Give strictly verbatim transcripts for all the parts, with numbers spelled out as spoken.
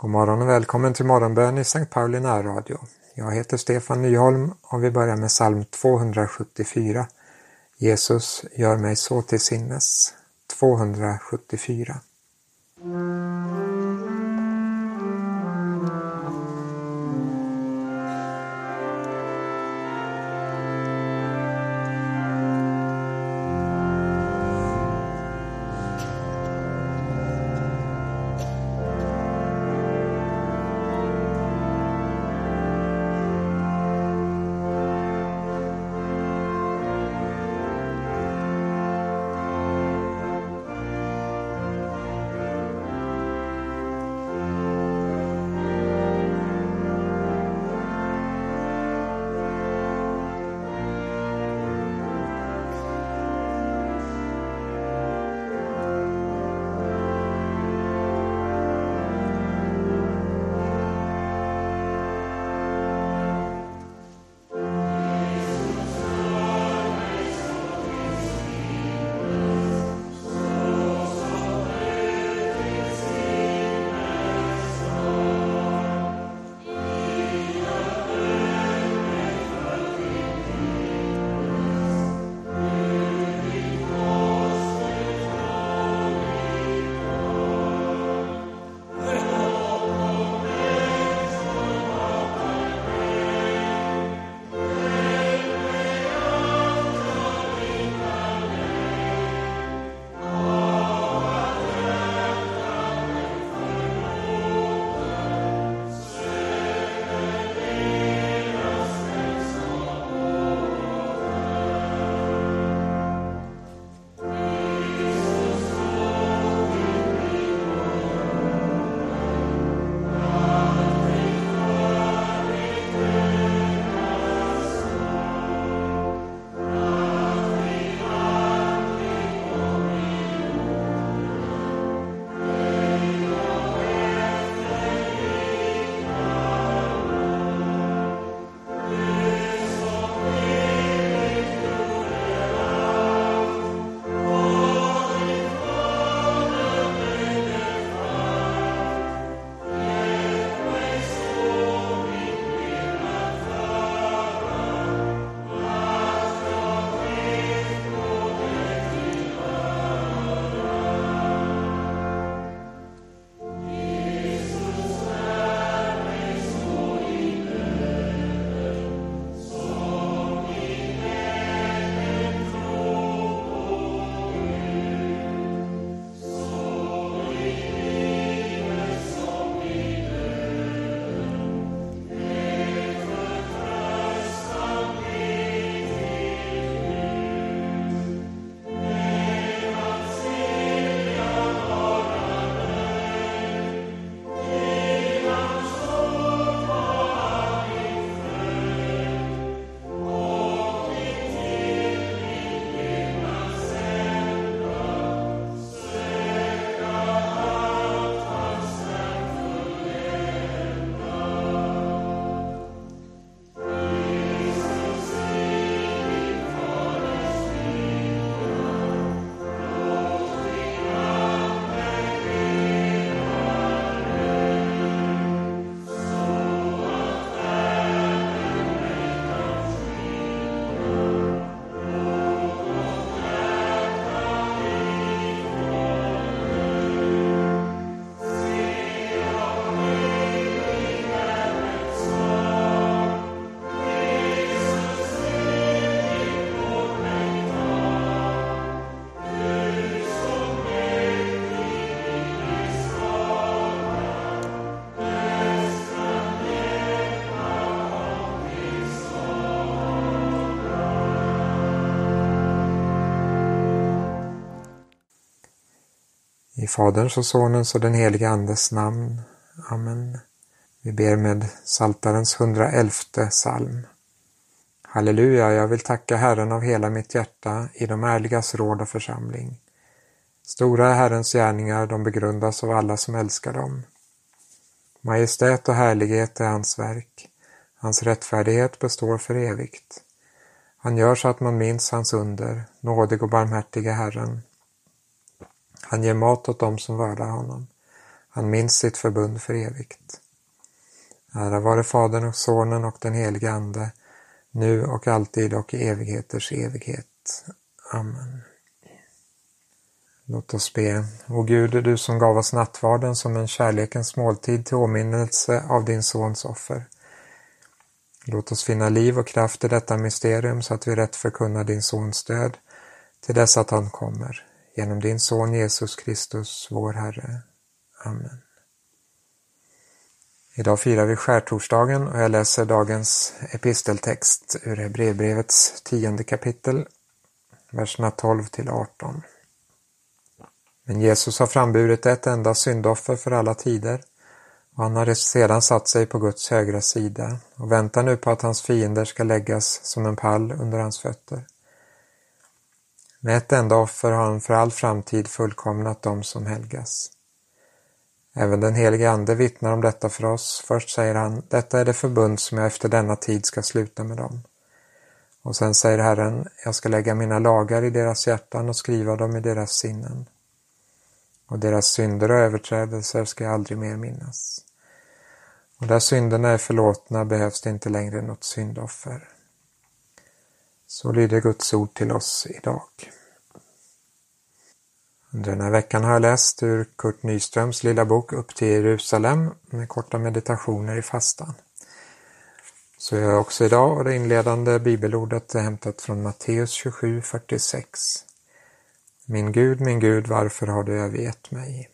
God morgon och välkommen till morgonbön i Sankt Pauli närradio. Jag heter Stefan Nyholm och vi börjar med psalm tvåhundrasjuttiofyra. Jesus gör mig så till sinnes. tvåhundrasjuttiofyra. I Faderns och Sonens och den helige Andes namn. Amen. Vi ber med Psaltarens hundraelfte psalm. Halleluja, jag vill tacka Herren av hela mitt hjärta i de ärligas råd och församling. Stora är Herrens gärningar, de begrundas av alla som älskar dem. Majestät och härlighet är hans verk. Hans rättfärdighet består för evigt. Han gör så att man minns hans under, nådig och barmhärtiga Herren. Han ger mat åt dem som vördar honom. Han minns sitt förbund för evigt. Ära vare Fadern och Sonen och den helige Ande, nu och alltid och i evigheters evighet. Amen. Låt oss be. O Gud, du som gav oss nattvarden som en kärlekens måltid till åminnelse av din sons offer. Låt oss finna liv och kraft i detta mysterium så att vi rätt förkunnar din sons död till dess att han kommer. Genom din son Jesus Kristus, vår Herre. Amen. Idag firar vi skärtorsdagen och jag läser dagens episteltext ur Hebreerbrevets tionde kapitel, verserna tolv till arton. Men Jesus har framburit ett enda syndoffer för alla tider, och han har sedan satt sig på Guds högra sida och väntar nu på att hans fiender ska läggas som en pall under hans fötter. Med ett enda offer har han för all framtid fullkomnat dem som helgas. Även den helige Ande vittnar om detta för oss. Först säger han, detta är det förbund som jag efter denna tid ska sluta med dem. Och sen säger Herren, jag ska lägga mina lagar i deras hjärtan och skriva dem i deras sinnen. Och deras synder och överträdelser ska jag aldrig mer minnas. Och där synderna är förlåtna behövs det inte längre något syndoffer. Så lyder Guds ord till oss idag. Under den här veckan har jag läst ur Kurt Nyströms lilla bok Upp till Jerusalem med korta meditationer i fastan. Så gör jag också idag, och det inledande bibelordet är hämtat från Matteus tjugosju fyrtiosex. Min Gud, min Gud, varför har du övergett mig?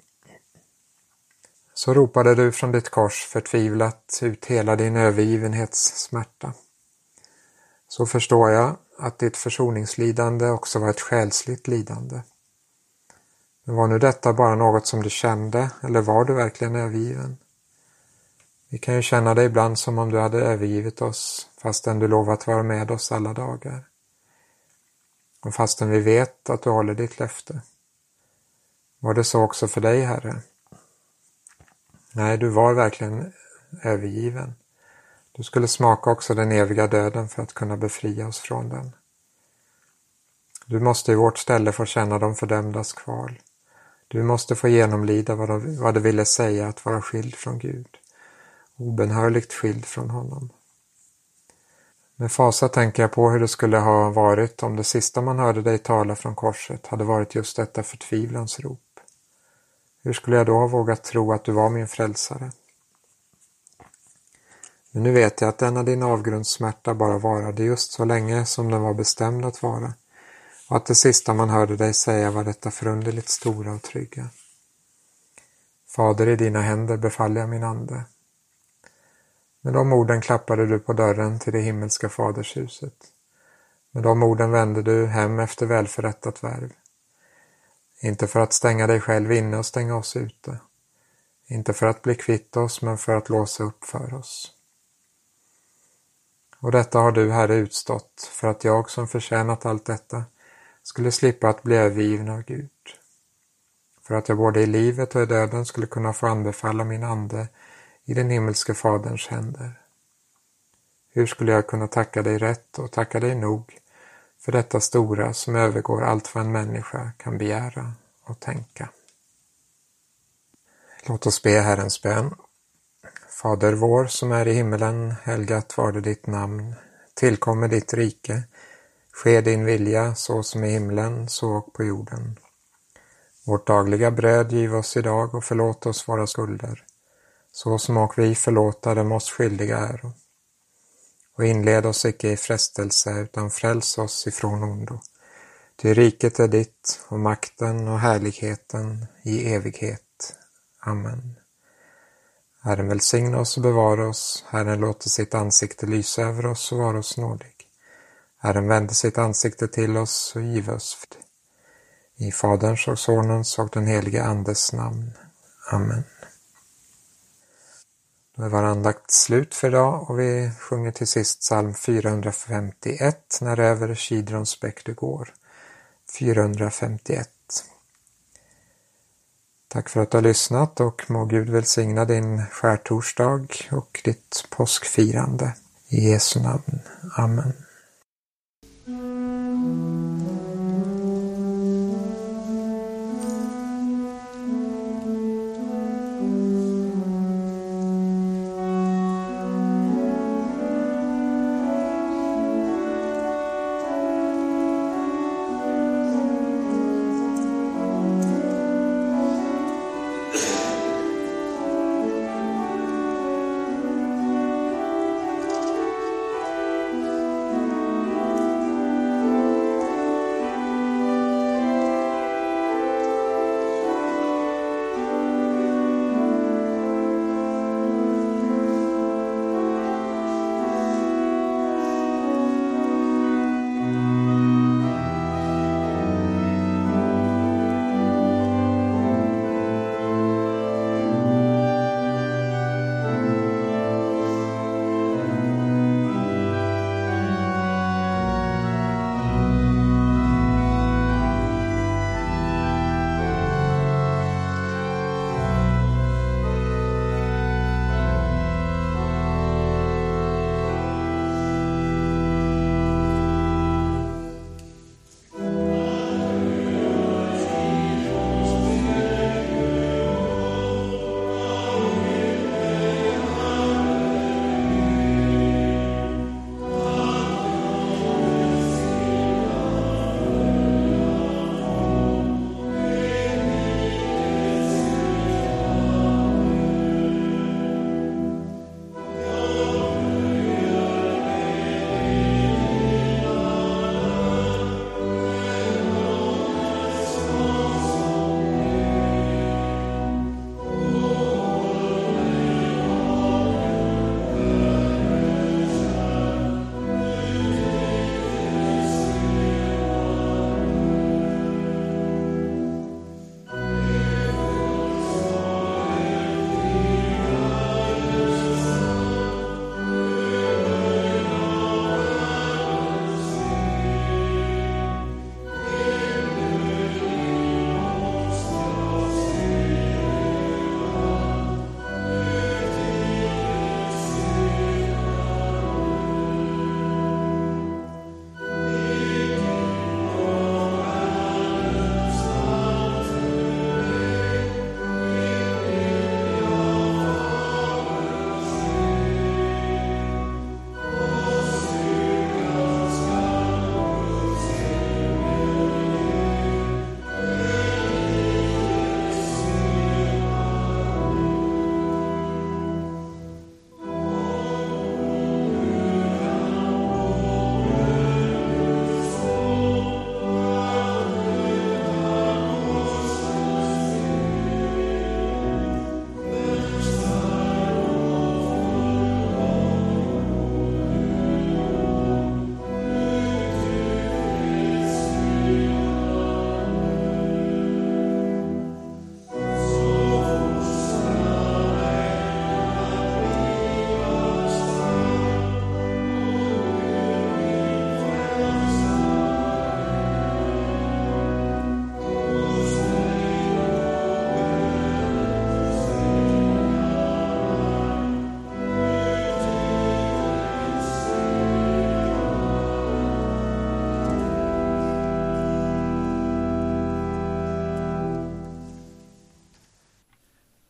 Så ropade du från ditt kors förtvivlat ut hela din övergivenhets smärta. Så förstår jag att ditt försoningslidande också var ett själsligt lidande. Men var nu detta bara något som du kände, eller var du verkligen övergiven? Vi kan ju känna det ibland som om du hade övergivit oss, fastän du lovat vara med oss alla dagar. Och fastän vi vet att du håller ditt löfte. Var det så också för dig, Herre? Nej, du var verkligen övergiven. Du skulle smaka också den eviga döden för att kunna befria oss från den. Du måste i vårt ställe få känna de fördömdas kval. Du måste få genomlida vad det, vad det ville säga att vara skild från Gud. Obenhörligt skild från honom. Med fasa tänker jag på hur det skulle ha varit om det sista man hörde dig tala från korset hade varit just detta förtvivlans rop. Hur skulle jag då ha vågat tro att du var min frälsare? Men nu vet jag att denna din avgrundssmärta bara varade just så länge som den var bestämd att vara, och att det sista man hörde dig säga var detta förunderligt stora och trygga. Fader, i dina händer befaller jag min ande. Med de orden klappade du på dörren till det himmelska fadershuset. Med de orden vände du hem efter välförrättat värv. Inte för att stänga dig själv inne och stänga oss ute. Inte för att bli kvitt oss, men för att låsa upp för oss. Och detta har du, Herre, utstått, för att jag som förtjänat allt detta skulle slippa att bli övergiven av Gud. För att jag både i livet och i döden skulle kunna få anbefalla min ande i den himmelske faderns händer. Hur skulle jag kunna tacka dig rätt och tacka dig nog för detta stora som övergår allt vad en människa kan begära och tänka? Låt oss be Herrens bön. Fader vår som är i himmelen, helgat varde ditt namn, tillkommer ditt rike, ske din vilja så som i himlen, så och på jorden. Vårt dagliga bröd giv oss idag och förlåt oss våra skulder, så som och vi förlåta dem oss skyldiga äro. Och inled oss icke i frestelse, utan fräls oss ifrån ondo. Ty riket är ditt, och makten och härligheten i evighet. Amen. Herren välsigna oss och bevara oss. Herren låter sitt ansikte lysa över oss och vara oss nådig. Herren vände sitt ansikte till oss och giv oss frid. I Faderns och Sonens och den helige Andes namn. Amen. Då är vår andakt slut för idag, och vi sjunger till sist psalm fyrahundrafemtioett, När över Kidrons bäck du går. fyrahundrafemtioett. Tack för att du har lyssnat, och må Gud välsigna din skärtorsdag och ditt påskfirande. I Jesu namn. Amen.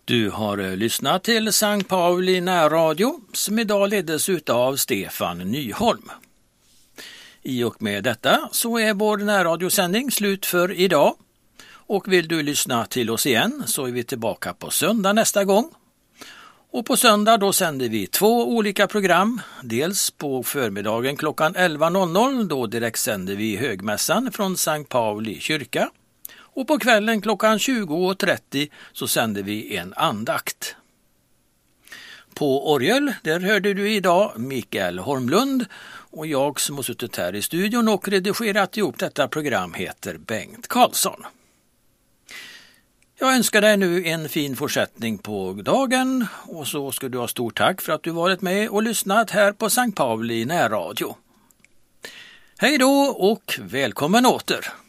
Du har lyssnat till Sankt Pauli närradio som idag leddes av Stefan Nyholm. I och med detta så är vår närradiosändning slut för idag. Och vill du lyssna till oss igen så är vi tillbaka på söndag nästa gång. Och på söndag då sänder vi två olika program. Dels på förmiddagen klockan elva då direkt sänder vi högmässan från Sankt Pauli kyrka. Och på kvällen klockan tjugo trettio så sänder vi en andakt. På orgel, där hörde du idag Mikael Holmlund och jag som har suttit här i studion och redigerat ihop detta program heter Bengt Karlsson. Jag önskar dig nu en fin fortsättning på dagen och så ska du ha stort tack för att du varit med och lyssnat här på Sankt Pauli närradio. Hej då och välkommen åter!